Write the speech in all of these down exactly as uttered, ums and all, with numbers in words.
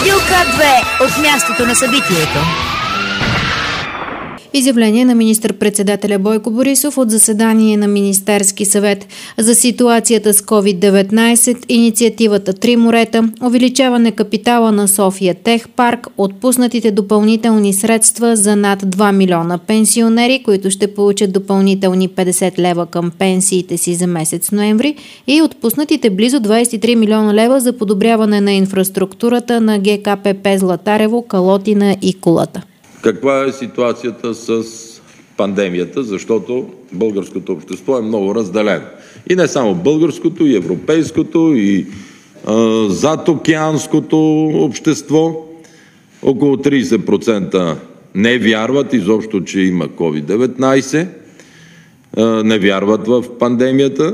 Билка две от мястото на събитието. Изявление на министър-председателя Бойко Борисов от заседание на Министерски съвет за ситуацията с ковид деветнайсет, инициативата Три морета, увеличаване капитала на София Тех Парк, отпуснатите допълнителни средства за над два милиона пенсионери, които ще получат допълнителни петдесет лева към пенсиите си за месец ноември, и отпуснатите близо двайсет и три милиона лева за подобряване на инфраструктурата на ГКПП Златарево, Калотина и Кулата. Каква е ситуацията с пандемията, защото българското общество е много разделено. И не само българското, и европейското, и а, задокеанското общество. Около трийсет процента не вярват изобщо, че има ковид деветнайсет, а, не вярват в пандемията.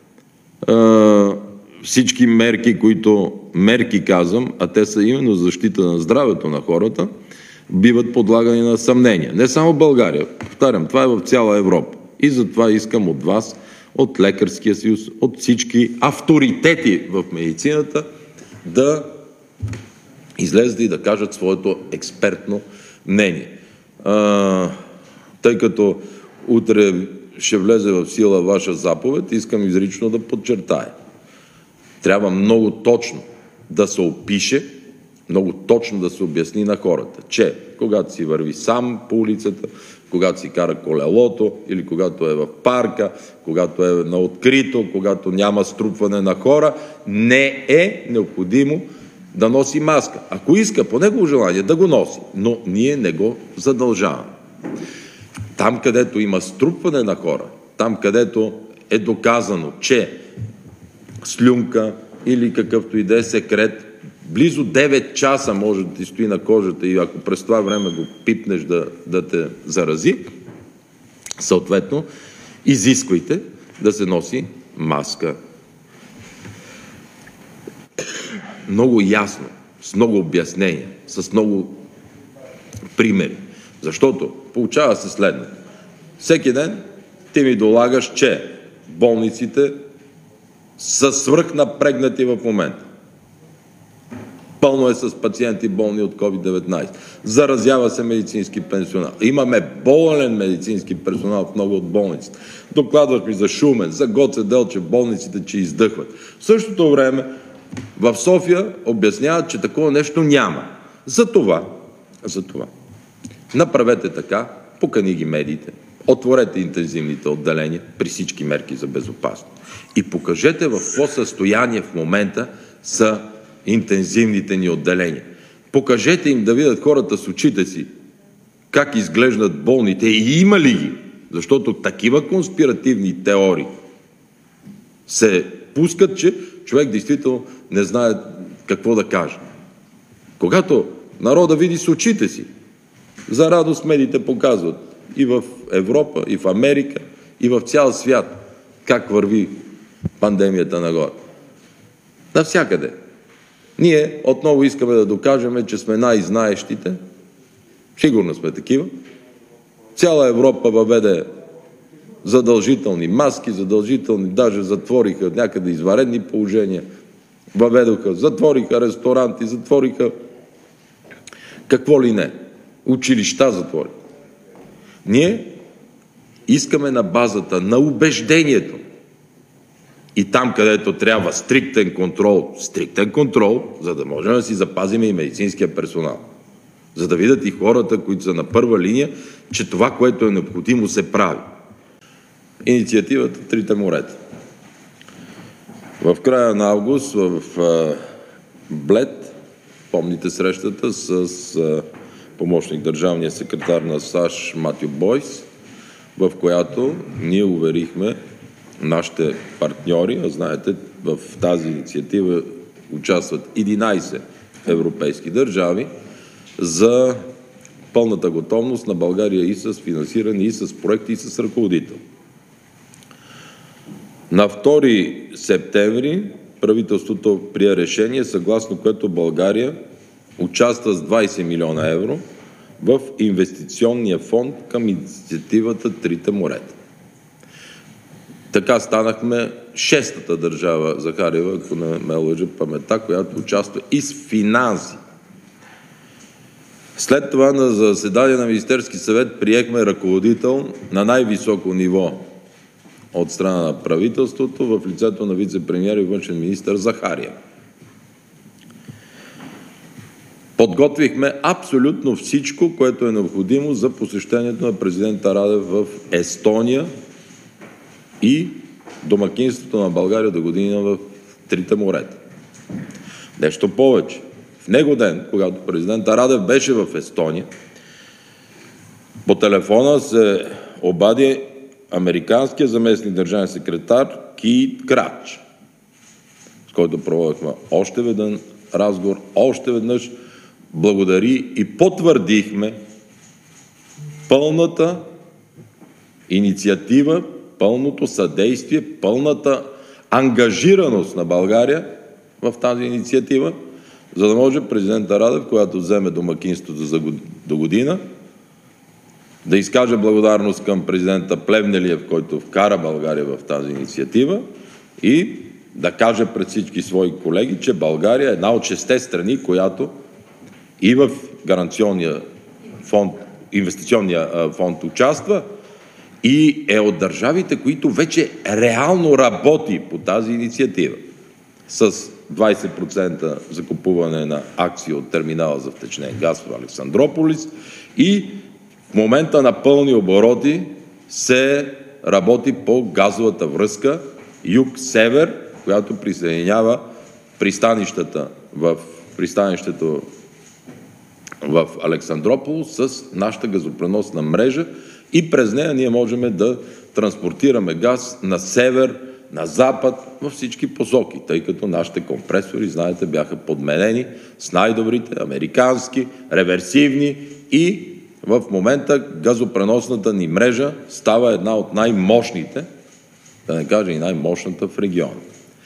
А, всички мерки, които мерки казвам, а те са именно защита на здравето на хората, биват подлагани на съмнения. Не само в България, повтарям, това е в цяла Европа. И затова искам от вас, от Лекарския съюз, от всички авторитети в медицината да излезат и да кажат своето експертно мнение. А, тъй като утре ще влезе в сила ваша заповед, искам изрично да подчертая. Трябва много точно да се опише, много точно да се обясни на хората, че когато си върви сам по улицата, когато си кара колелото или когато е в парка, когато е на открито, когато няма струпване на хора, не е необходимо да носи маска. Ако иска по негово желание да го носи, но ние не го задължаваме. Там, където има струпване на хора, там, където е доказано, че слюнка или какъвто и да е секрет, близо девет часа може да ти стои на кожата и ако през това време го пипнеш да, да те зарази, съответно, изисквайте да се носи маска. Много ясно, с много обяснения, с много примери. Защото получава се следното. Всеки ден ти ми долагаш, че болниците са свръхнапрегнати в момента. Пълно е с пациенти болни от ковид деветнайсет. Заразява се медицински персонал. Имаме болен медицински персонал в много от болниците. Докладваш ми за Шумен, за Гоце Делчев, болниците, че издъхват. В същото време в София обясняват, че такова нещо няма. Затова, затова направете така, покани ги медиите, отворете интензивните отделения при всички мерки за безопасност и покажете в какво състояние в момента са интензивните ни отделения. Покажете им да видят хората с очите си как изглеждат болните и има ли ги, защото такива конспиративни теории се пускат, че човек действително не знае какво да каже. Когато народа види с очите си, за радост медиите показват и в Европа, и в Америка, и в цял свят как върви пандемията нагоре. Навсякъде. Ние отново искаме да докажем, че сме най-знаещите. Сигурно сме такива. Цяла Европа въведе задължителни маски, задължителни, даже затвориха някъде извънредни положения. Въведоха, затвориха ресторанти, затвориха какво ли не. Училища затвориха. Ние искаме на базата на убеждението и там, където трябва стриктен контрол, стриктен контрол, за да можем да си запазим и медицинския персонал. За да видят и хората, които са на първа линия, че това, което е необходимо, се прави. Инициативата Трите морета. В края на август в Блед, помните срещата с помощник държавния секретар на САЩ Матю Бойс, в която ние уверихме нашите партньори, а знаете, в тази инициатива участват единайсет европейски държави, за пълната готовност на България и с финансиране, и с проекти, и с ръководител. На втори септември правителството прие решение, съгласно което България участва с двайсет милиона евро в инвестиционния фонд към инициативата Трите морета. Така станахме шестата държава, Захариева, ако не ме лъжа паметта, която участва и с финанси След това на заседание на Министерски съвет приехме ръководител на най-високо ниво от страна на правителството в лицето на вице-премиер и външен министър Захариев. Подготвихме абсолютно всичко, което е необходимо за посещението на президента Радев в Естония и домакинството на България до година в трите морета. Нещо повече. В него ден, когато президента Радев беше в Естония, по телефона се обади американския заместник държавен секретар Кит Крач, с който проводихме още веднъж разговор, още веднъж благодари и потвърдихме пълната инициатива, пълното съдействие, пълната ангажираност на България в тази инициатива, за да може президента Радев, когато вземе домакинството за до година, да изкаже благодарност към президента Плевнелиев, който вкара България в тази инициатива, и да каже пред всички свои колеги, че България е една от шесте страни, която и в гаранционния фонд, инвестиционния фонд участва и е от държавите, които вече реално работи по тази инициатива с двайсет процента закупуване на акции от терминала за втечнен газ в Александрополис и в момента на пълни обороти се работи по газовата връзка юг-север, която присъединява пристанищата в пристанището в Александропол с нашата газопреносна мрежа и през нея ние можем да транспортираме газ на север, на запад, във всички посоки, тъй като нашите компресори, знаете, бяха подменени с най-добрите американски, реверсивни и в момента газопреносната ни мрежа става една от най-мощните, да не кажа и най-мощната в региона.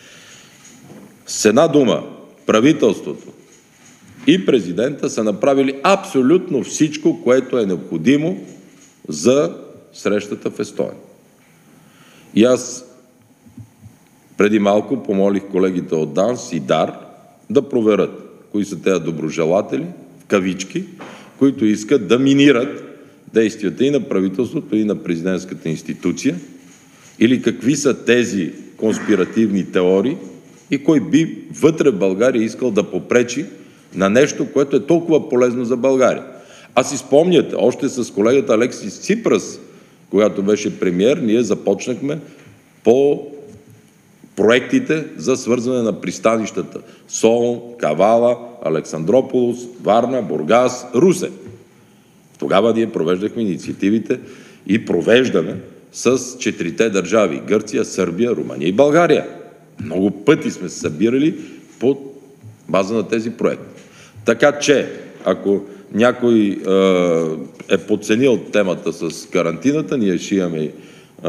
С една дума, правителството и президента са направили абсолютно всичко, което е необходимо за срещата в Естония. И аз преди малко помолих колегите от ДАНС и ДАР да проверят кои са тези доброжелатели, в кавички, които искат да минират действията и на правителството, и на президентската институция, или какви са тези конспиративни теории и кой би вътре в България искал да попречи на нещо, което е толкова полезно за България. А си спомняте, още с колегата Алексис Ципрас, когато беше премиер, ние започнахме по проектите за свързване на пристанищата Солун, Кавала, Александрополис, Варна, Бургас, Русе. Тогава ние провеждахме инициативите и провеждаме с четирите държави – Гърция, Сърбия, Румъния и България. Много пъти сме се събирали по база на тези проекти. Така че, ако някой е, е подценил темата с карантината, ние ще имаме е,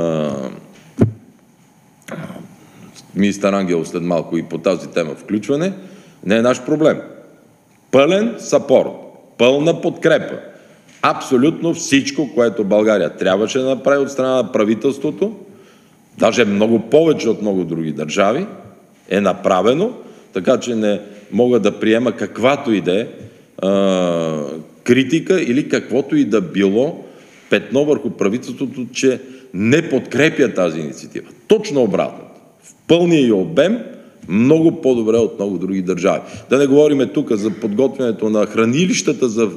министър Ангелов след малко и по тази тема включване, не е наш проблем. Пълен сапорт, пълна подкрепа. Абсолютно всичко, което България трябваше да направи от страна на правителството, даже много повече от много други държави, е направено, така че не мога да приема каквато и да е критика или каквото и да било петно върху правителството, че не подкрепя тази инициатива. Точно обратно. В пълния ѝ обем много по-добре от много други държави. Да не говорим тук за подготвянето на хранилищата за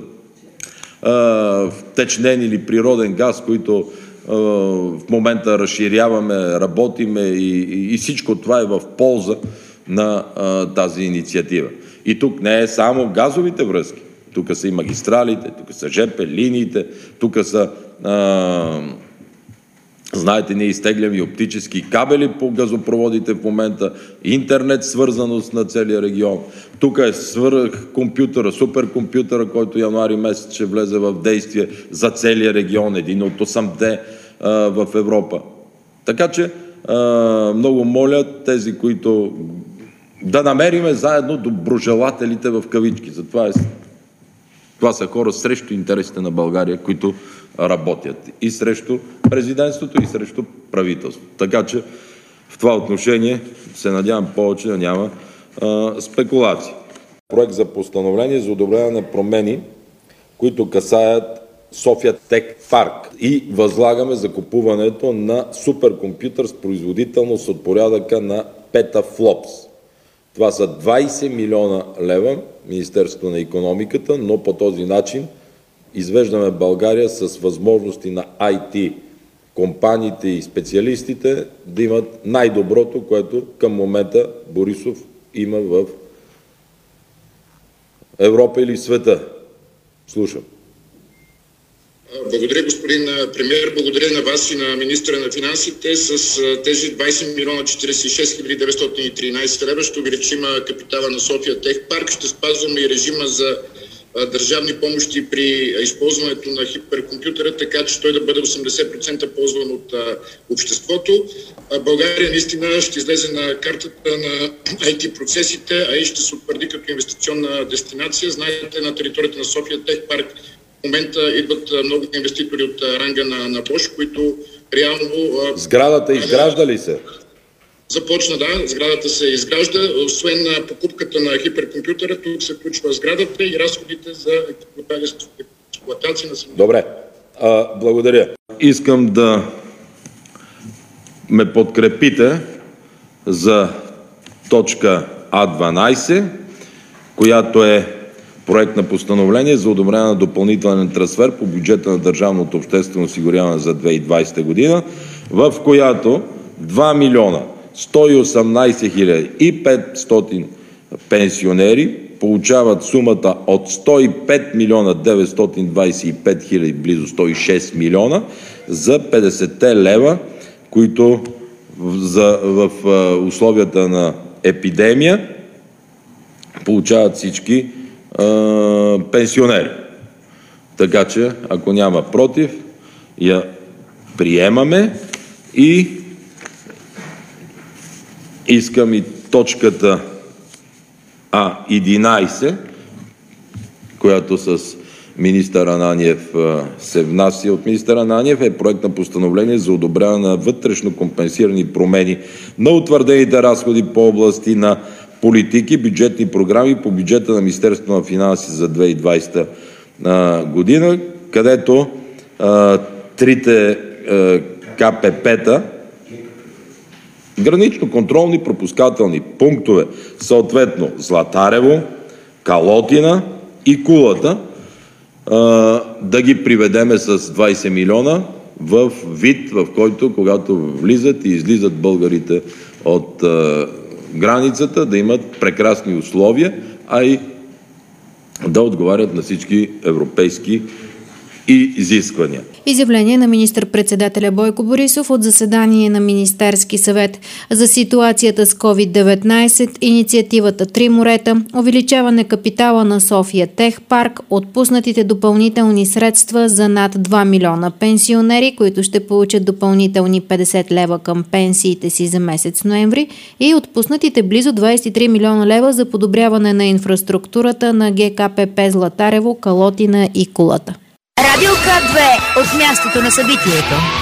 втечнен или природен газ, които а, в момента разширяваме, работиме и, и, и всичко това е в полза на а, тази инициатива. И тук не е само газовите връзки. Тук са и магистралите, тук са жепе линиите, тук са а, знаете, ние изтегляме и оптически кабели по газопроводите в момента, интернет свързаност на целия регион. Тук е свърх компютъра, суперкомпютъра, който януари месец ще влезе в действие за целия регион, един от осемте а, в Европа. Така че а, много моля тези, които да намериме заедно доброжелателите в кавички. Затова е, това са хора срещу интересите на България, които работят и срещу президентството, и срещу правителството. Така че в това отношение се надявам повече да няма а, спекулации. Проект за постановление за одобряване на промени, които касаят София Тех Парк и възлагаме закупуването на суперкомпютър с производителност от порядъка на петафлопс. Това са двайсет милиона лева Министерството на икономиката, но по този начин извеждаме България с възможности на ай ти компаниите и специалистите да имат най-доброто, което към момента Борисов има в Европа или света. Слушам. Благодаря, господин премиер. Благодаря на вас и на министра на финансите. С тези двайсет милиона четирийсет и шест хиляди деветстотин и тринайсет лева ще увеличим капитала на София Тех Парк. Ще спазваме и режима за държавни помощи при използването на хиперкомпютъра, така че той да бъде осемдесет процента ползван от обществото. България наистина ще излезе на картата на ай ти процесите, а и ще се утвърди като инвестиционна дестинация. Знаете, на територията на София Тех Парк в момента идват много инвеститори от ранга на, на Bosch, които реално... Сградата изгражда ли се? Започна, да. Сградата се изгражда. Освен на покупката на хиперкомпютъра, тук се включва сградата и разходите за експлоатация на самото. Добре. А, благодаря. Искам да ме подкрепите за точка А дванайсет, която е проект на постановление за одобряване на допълнителен трансфер по бюджета на Държавното обществено осигуряване за две хиляди и двайсета година, в която два милиона сто и осемнайсет хиляди и петстотин пенсионери получават сумата от сто и пет милиона деветстотин двайсет и пет хиляди, близо сто и шест милиона, за петдесет лева, които в, в, в условията на епидемия получават всички а, пенсионери. Така че, ако няма против, я приемаме и искам и точката А единайсет, която с министър Ананиев се внася от министър Ананиев, е проект на постановление за одобряване на вътрешно компенсирани промени на утвърдените разходи по области на политики, бюджетни програми по бюджета на Министерството на финанси за две хиляди и двайсета година, където а, трите а, ка пе пе-та, гранично-контролни пропускателни пунктове, съответно Златарево, Калотина и Кулата, да ги приведеме с двайсет милиона в вид, в който, когато влизат и излизат българите от границата, да имат прекрасни условия, а и да отговарят на всички европейски и изисквания. Изявление на министър-председателя Бойко Борисов от заседание на Министерски съвет за ситуацията с ковид деветнайсет, инициативата Три морета, увеличаване капитала на София Тех Парк, отпуснатите допълнителни средства за над два милиона пенсионери, които ще получат допълнителни петдесет лева към пенсиите си за месец ноември, и отпуснатите близо двайсет и три милиона лева за подобряване на инфраструктурата на ге ка пе пе Златарево, Калотина и Кулата. Радио К две от мястото на събитието.